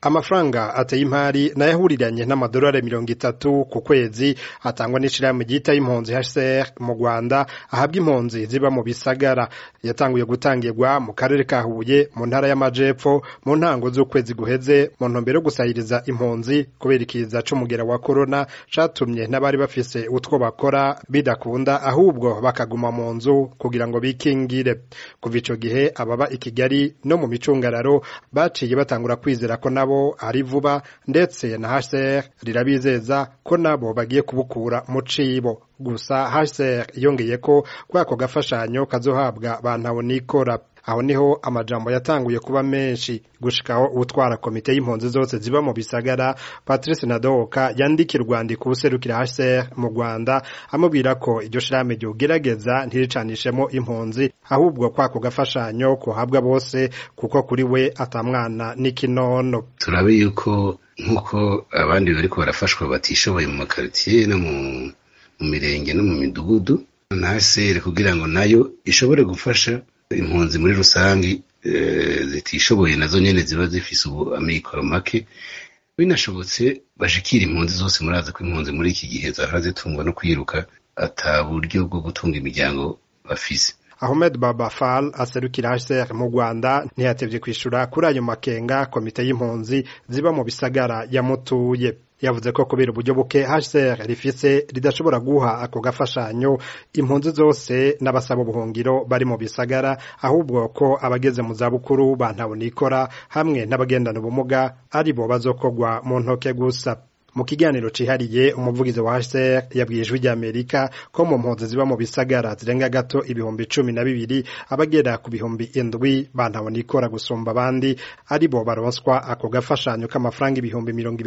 Amafaranga ateye impari nayahuriranye n'amadolari 30 ku kwezi atangwa n'ishirahamwe ryita impunzi HCR mu Rwanda ahabwa impunzi ziba mu bisagara. Yatanguye gutangirwa mu karere ka Huye mu ntara y'Amajepfo mu ntango z'ukwezi guheze mu ntumbero yo gusahiriza impunzi kubera ikiza c'umugera wa corona catumye n'abari bafise utwo bakora bidakunda ahubwo bakaguma mu nzu kugira ngo bikingire. Kuva ico gihe ababa i Kigali no mu micungararo baciye batangura kwizera ko nabo ari vuba, ndetse na HCR rirabizeza ko nabo bagiye kubukura mu cibo. Gusa HCR yongeye ko kwako gafashanyo kazohabwa bantu nikora. Aho niho amajambo yatanguye kuba menshi gushikaho utwara komite y'impunzi zose ziba mu bisagara Patrice Nadoka yandikira urwandiko userukira HCR mu Rwanda amubwira ko iryo shirame ryogerageza ntiricanishemo impunzi ahubwo kwako gafashanyo kuhabwa bose kuko kuri we atamwana n'ikinono. Turabe yuko nkuko abandi bariko barafashwa batishoboye mu makartier no mu mirenge no mu midugudu, na HCR kugira ngo nayo ishobore gufasha impunzi muri rusangi zitishoboye nazo nyene ziba zifise ubu amikoro make, binashobotse bashikira impunzi zose. Muraza ko impunzi muri iki gihe zahora zitungwa no kwiruka ata buryo bwo gutunga imiryango bafise. Ahmed Baba Fall aserukira HCR mu Rwanda ntiyatevye kwishura kuri ayo makenga komite y'impunzi ziba mu bisagara yamutuye. Yavuze ko kubera uburyo buke HCR rifise ridashobora guha ako gafashanyo impunzi zose n'abasaba ubuhungiro bari mu bisagara, ahubwo ko abageze mu zabukuru bantu nikora hamwe n'abagendana ubumuga aribo bazokogwa mu ntoke gusa. Mu kiganiro cihariye umuvugizi wa HCR yabwiye Ijwi ry'Amerika ko mu mpunzi ziba mu bisagara zirenga gato ibihumbi 12 abagera ku bihumbi 7 bantu nikora gusumba abandi aribo baronswa ako gafashanyo k'amafaranga ibihumbi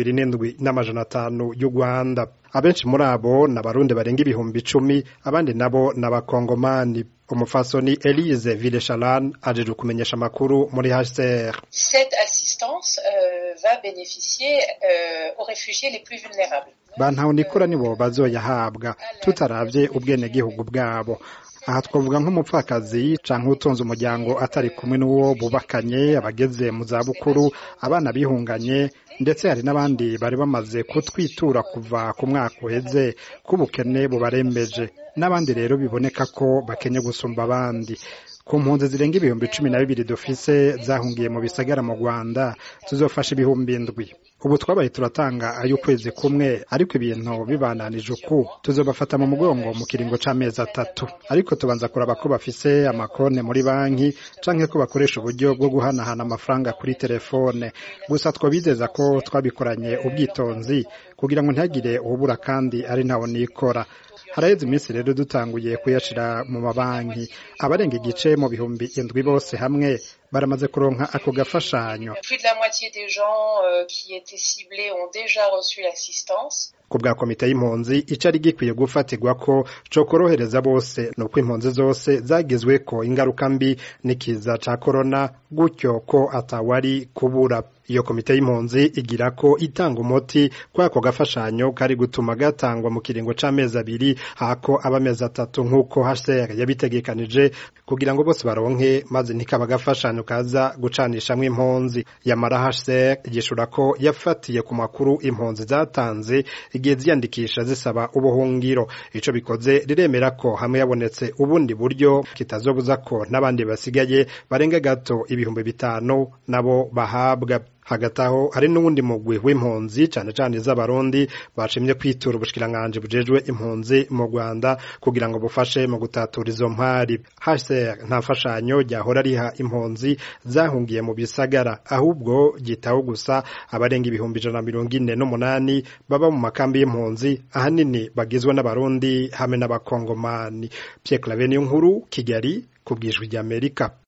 27,500 y'u Rwanda. Abenshi muri abo n'abarundi barenga ibihumbi 10, abandi nabo n'abakongomani. Umufasoni Elise Villechalane ajeje kumenyesha makuru muri HCR. Cette assistance va bénéficier aux réfugiés les plus vulnérables. Bantu nikora nibo bazoyahabwa tutaravye ubwene gihugu bwabo. Aha twavuga nk'umupfakazi canke utonze umuryango atari kumwe n'uwo bubakanye, abageze mu zabukuru, abana bihunganye, ndetse hari n'abandi bari bamaze kutwitura kuva ku mwaka uheze k'ubukene bubarembeje, n'abandi rero biboneka ko bakenye gusumba abandi. Ku mpunzi zirenga ibihumbi 12 dufise zahungiye mu bisagara mu Rwanda tuzofasha ibihumbi 7. Ubu twabaye turatanga ay'ukwezi kumwe, ariko ibintu bibananije uku tuzobafata mu mugongo mu kiringo c'amezi 3, ariko tubanza kuraba ko bafise amakonte muri banki canke ko bakoresha uburyo bwo guhanahana amafaranga kuri telefone. Gusa twabizeza ko twabikoranye ubwitonzi kugira ngo ntihagire ubura kandi ari ntawo nikora. Haraheze iminsi rero dutanguye kuyashira mu mabanki. Abarenga igice mu bihumbi 7 bose hamwe baramaze kuronka ako gafashanyo. Plus de la moitié des gens qui étaient ciblés ont déjà reçu l'assistance. Kubwa komite y'impunzi icari gikwiye gufatirwa ko co korohereza bose nuko impunzi zose zagizwe ko ingaruka mbi n'ikiza ca corona, gutyo ko atawari kubura. Iyo komite y'impunzi igira ko itanga umuti kwako gafashanyo kari gutuma gatangwa mu kiringo c'amezi 2 hako abamezi 3 nkuko HCR yabitegekanije kugira ngo bose baronke, maze ntikaba gafashanyo kaza gucanishamwe impunzi. Yamara HCR igishura ko yafatiye ku makuru impunzi zatanze igihe ziyandikisha zisaba ubuhungiro. Ico bikoze riremera ko hamwe yabonetse ubundi buryo kitazobuza ko n'abandi basigaye barenga gato ibihumbi 5 nabo bahabwa. Hagati aho hari n'ubundi mugwi w'impunzi cane cane z'abarundi bacimye kwitura ubushikiranganje bujejwe impunzi mu Rwanda kugira ngo bufashe mu gutatura izo mpari. HCR nta fashanyo ryahora riha impunzi zahungiye mu bisagara, ahubwo gitaho gusa abarenga ibihumbi 148 baba mu makambi y'impunzi ahanini bagizwe n'abarundi hamwe n'abakongomani. Pierre Claver Nkuru, Kigali, kubw'Ijwi ry'Amerika.